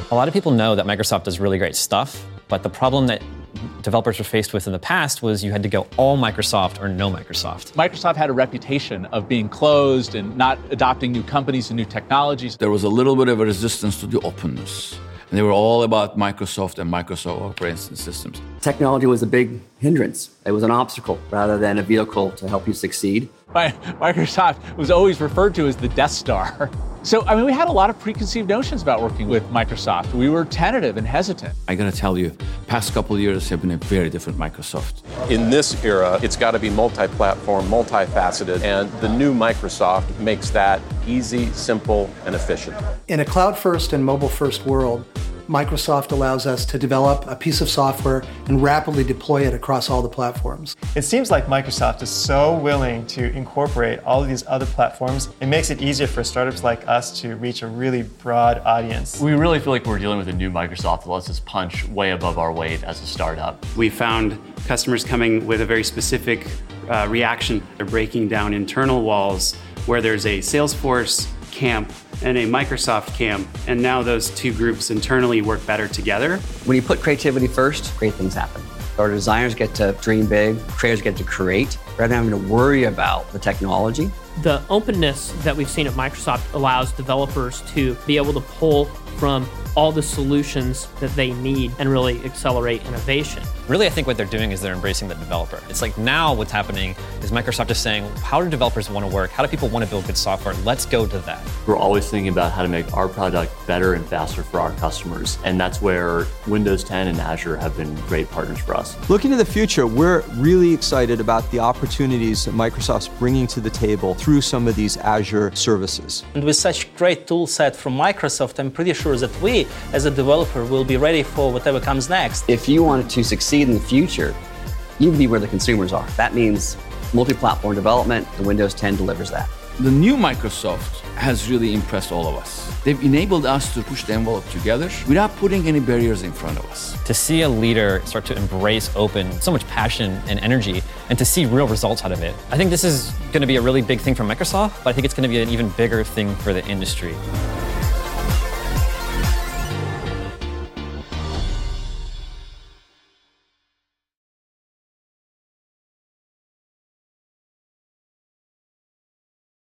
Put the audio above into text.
A lot of people know that Microsoft does really great stuff, but the problem that developers were faced with in the past was you had to go all Microsoft or no Microsoft. Microsoft had a reputation of being closed and not adopting new companies and new technologies. There was a little bit of a resistance to the openness. And they were all about Microsoft and Microsoft operating systems. Technology was a big hindrance. It was an obstacle rather than a vehicle to help you succeed. Microsoft was always referred to as the Death Star. So, we had a lot of preconceived notions about working with Microsoft. We were tentative and hesitant. I gotta tell you, past couple of years have been a very different Microsoft. In this era, it's got to be multi-platform, multifaceted, and the new Microsoft makes that easy, simple, and efficient. In a cloud-first and mobile-first world, Microsoft allows us to develop a piece of software and rapidly deploy it across all the platforms. It seems like Microsoft is so willing to incorporate all of these other platforms. It makes it easier for startups like us to reach a really broad audience. We really feel like we're dealing with a new Microsoft that lets us punch way above our weight as a startup. We found customers coming with a very specific reaction. They're breaking down internal walls where there's a Salesforce camp and a Microsoft camp, and now those two groups internally work better together. When you put creativity first, great things happen. Our designers get to dream big, creators get to create, rather than having to worry about the technology. The openness that we've seen at Microsoft allows developers to be able to pull from all the solutions that they need and really accelerate innovation. Really, I think what they're doing is they're embracing the developer. It's like now what's happening is Microsoft is saying, how do developers want to work? How do people want to build good software? Let's go to that. We're always thinking about how to make our product better and faster for our customers. And that's where Windows 10 and Azure have been great partners for us. Looking to the future, we're really excited about the opportunities that Microsoft's bringing to the table through some of these Azure services. And with such great tool set from Microsoft, I'm pretty sure that we, as a developer, will be ready for whatever comes next. If you want to succeed in the future, you need to be where the consumers are. That means multi-platform development, and Windows 10 delivers that. The new Microsoft has really impressed all of us. They've enabled us to push the envelope together without putting any barriers in front of us. To see a leader start to embrace open, so much passion and energy, and to see real results out of it, I think this is going to be a really big thing for Microsoft, but I think it's going to be an even bigger thing for the industry.